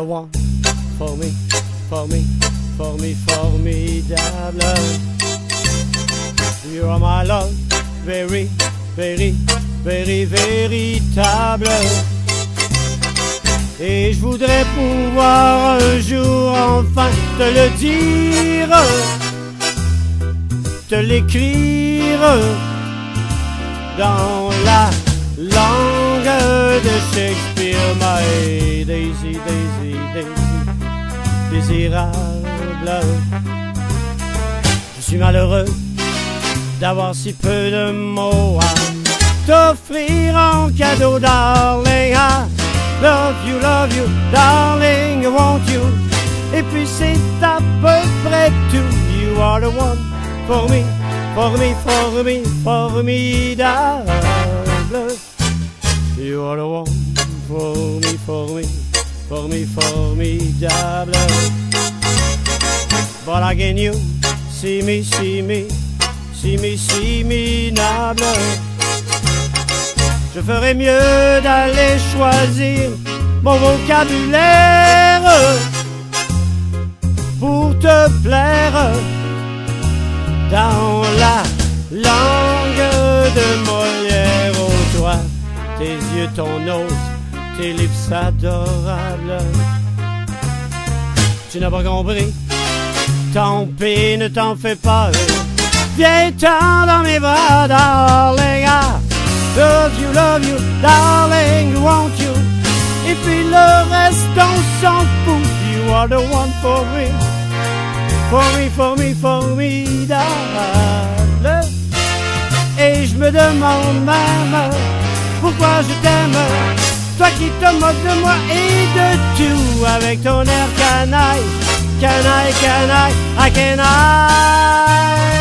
one for me, for me, for me, formidable. You are my love, very, very, very, véritable. Et je voudrais pouvoir un jour enfin te le dire, te l'écrire dans la langue de Shakespeare. My Daisy, Daisy, Daisy, désirable. Je suis malheureux d'avoir si peu de mots à t'offrir en cadeau, darling. I love you, darling, I want you. Et puis c'est à peu près tout. You are the one for me, for me, for me, formidable. You are the one for me, for me, for me, formidable. But again you see me, see me, see me, see me, minable. Je ferais mieux d'aller choisir mon vocabulaire pour te plaire dans la langue de Molière. Oh toi, tes yeux, ton nose, tes lips adorables. Tu n'as pas compris, tant pis, ne t'en fais pas. Viens-t'en dans mes bras, darling. Love you, darling, want you. Et puis le reste, on s'en fout. You are the one for me, for me, for me, formidable. Et je me demande même pourquoi je t'aime, toi qui te moques de moi et de tout, avec ton air canaille, canaille, canaille, canaille.